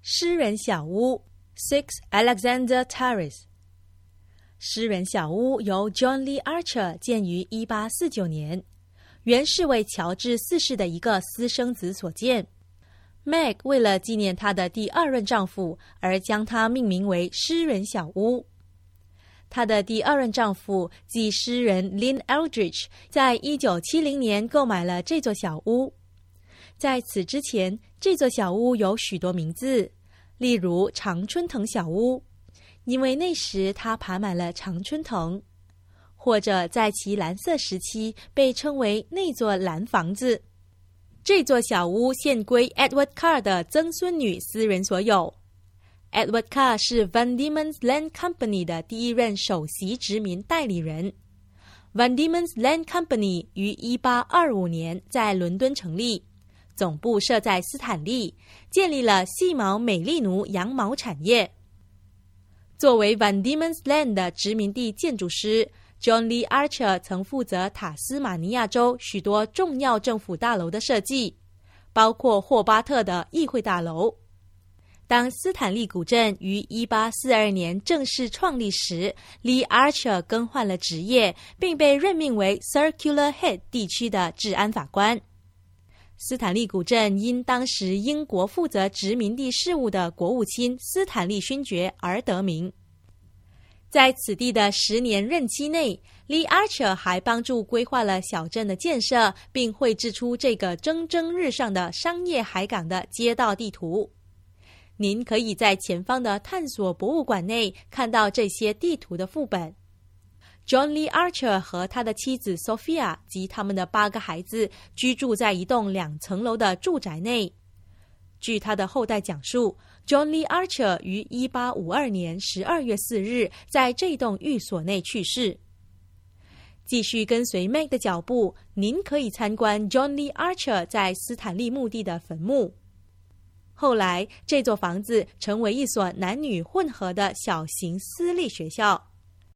诗人小屋 Six Alexander Terrace。 诗人小屋由 John Lee Archer 建于1849年，原是为乔治4世的一个私生子所建。 Meg 为了纪念她的第2任丈夫而将它命名为诗人小屋。她的第2任丈夫即诗人 Lynn Eldridge 在1970年购买了这座小屋。在此之前，这座小屋有许多名字，例如常春藤小屋，因为那时它爬满了常春藤，或者在其蓝色时期被称为那座蓝房子。这座小屋现归 Edward Carr 的曾孙女私人所有。Edward Carr 是 Van Diemen's Land Company 的第1任首席殖民代理人。Van Diemen's Land Company 于1825年在伦敦成立，总部设在斯坦利，建立了细毛美利奴羊毛产业。作为 Van Diemen's Land 的殖民地建筑师， John Lee Archer 曾负责塔斯马尼亚州许多重要政府大楼的设计，包括霍巴特的议会大楼。当斯坦利古镇于1842年正式创立时， Lee Archer 更换了职业，并被任命为 Circular Head 地区的治安法官。斯坦利古镇因当时英国负责殖民地事务的国务卿斯坦利勋爵而得名。在此地的10年任期内， Lee Archer 还帮助规划了小镇的建设，并绘制出这个蒸蒸日上的商业海港的街道地图。您可以在前方的探索博物馆内看到这些地图的副本。John Lee Archer 和他的妻子 Sophia 及他们的8个孩子居住在一栋2层楼的住宅内。据他的后代讲述， John Lee Archer 于1852年12月4日在这栋寓所内去世。继续跟随 Meg 的脚步，您可以参观 John Lee Archer 在斯坦利墓地的坟墓。后来，这座房子成为一所男女混合的小型私立学校。